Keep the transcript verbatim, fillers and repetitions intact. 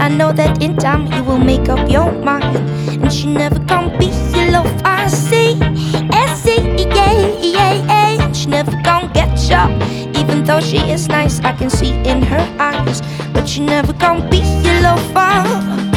I know that in time you will make up your mind, and she never gonna be your love. I see, S C, yeah, yeah, yeah. She never gonna get you, even though she is nice. I can see in her eyes, but she never gonna be your love.